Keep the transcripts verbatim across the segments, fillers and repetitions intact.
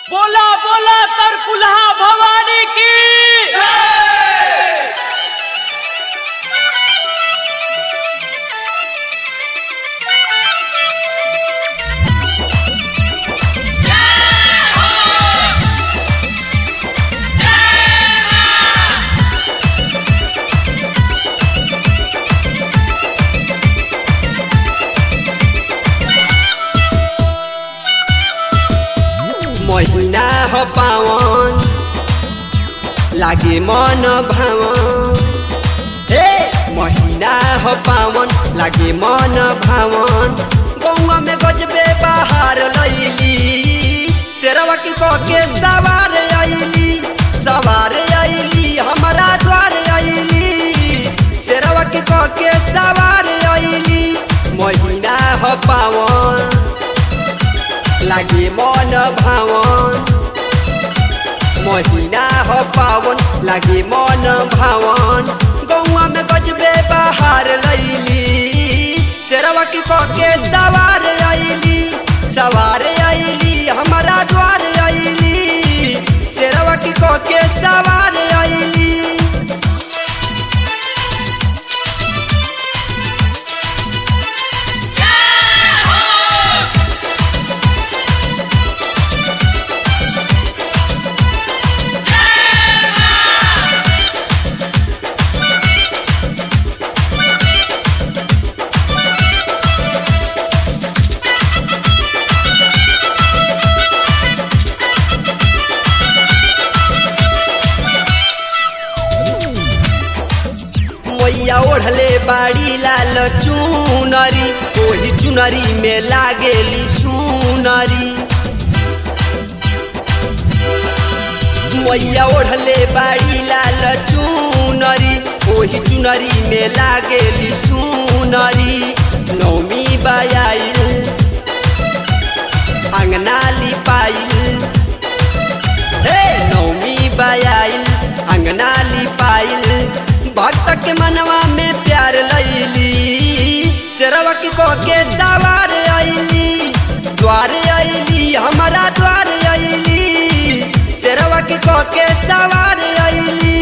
बोला बोला तरकुलहा भवानी की महीना हो पावन लागे मन भावन हे महीना हो पावन लागे मन भावन गौवा में गजबे बाहर लैली शेरवा की के सवार आईली सवार आईली हमारा द्वार आईली शेरवा की के सवार आईली महीना हो पावन लागे मन भावन महीना हो पावन लागे मन भावन गौवा में गजबे बाहर लैली शेरवा की के सवार आईली सवार आईली हमारा द्वार आईली शेरवा की के सवार आईली मैया ओढ़ले बाड़ी लाल चुनरी ओही चुनरी में लागेली सुनरी मैया ओढ़ले बाड़ी लाल चुनरी ओही चुनरी में लागेली सुनरी नौमी बयाइल अंगना लिपाइल हे नौमी बयाइल अंगना लिपाइल भक्त के मनवा में प्यार लैली शेरवा की के सवार आईली द्वार आईली हमारा द्वार आईली शेरवा की के सवार आईली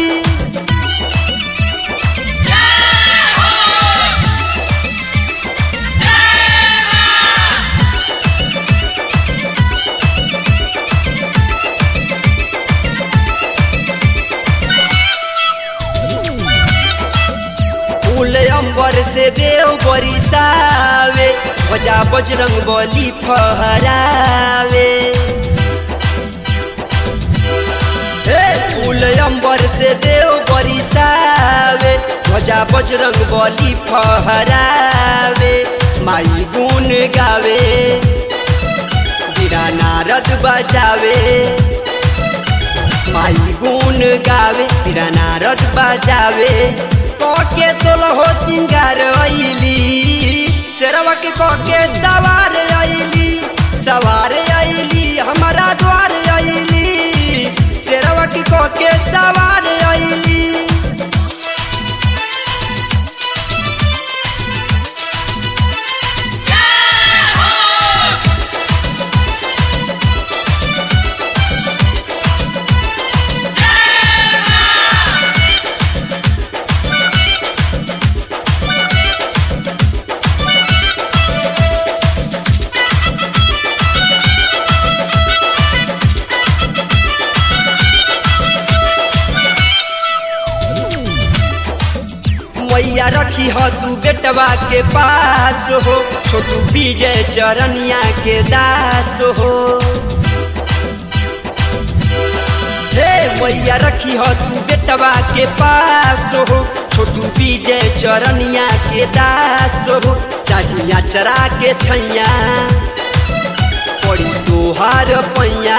फूल अंबर से देव बरिसावे बजा बजरंग बली फहरावे हे फूल अंबर से देव बरिसावे बजा बजरंग बली फहरावे माई गुण गावे गिरा नारद बजावे माई गुण गावे गिरा नारद बजावे के सोलह सिंगार आईली शेरवा के के सवार आईली सवार आईली हमारा द्वार आईली शेरवा के के सवार आईली मैया रखी हो तू बेटवा के पास हो छोटू विजय चरनिया के दास हो हे मैया रखी हो तू बेटवा के पास हो छोटू विजय चरनिया के दास हो चाहिया चरा के छैया पड़ी तोहार पैया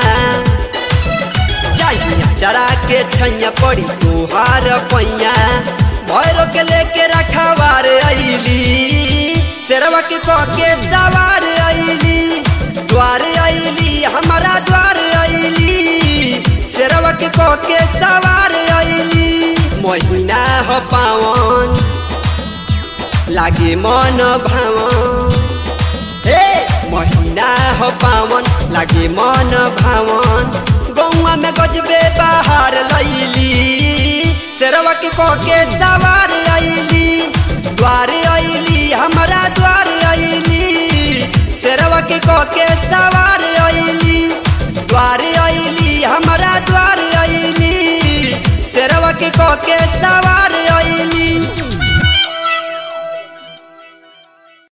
चाहिया चरा के छैया पड़ी तोहार पैया भैरो के लेके रखवार आईली शेरवा की के सवार आईली द्वार आईली हमारा द्वार आईली शेरवा की के सवार आईली महीना हो पावन लागे मन भावन हे महीना हो पावन लागे मन भावन में गजबे बाहर लैली शेरवा के कह के सवार अइली द्वार अइली हमारा द्वार अइली शेरवा के कह के सवार अइली द्वार अइली हमारा द्वार अइली शेरवा के कह के सवार अइली।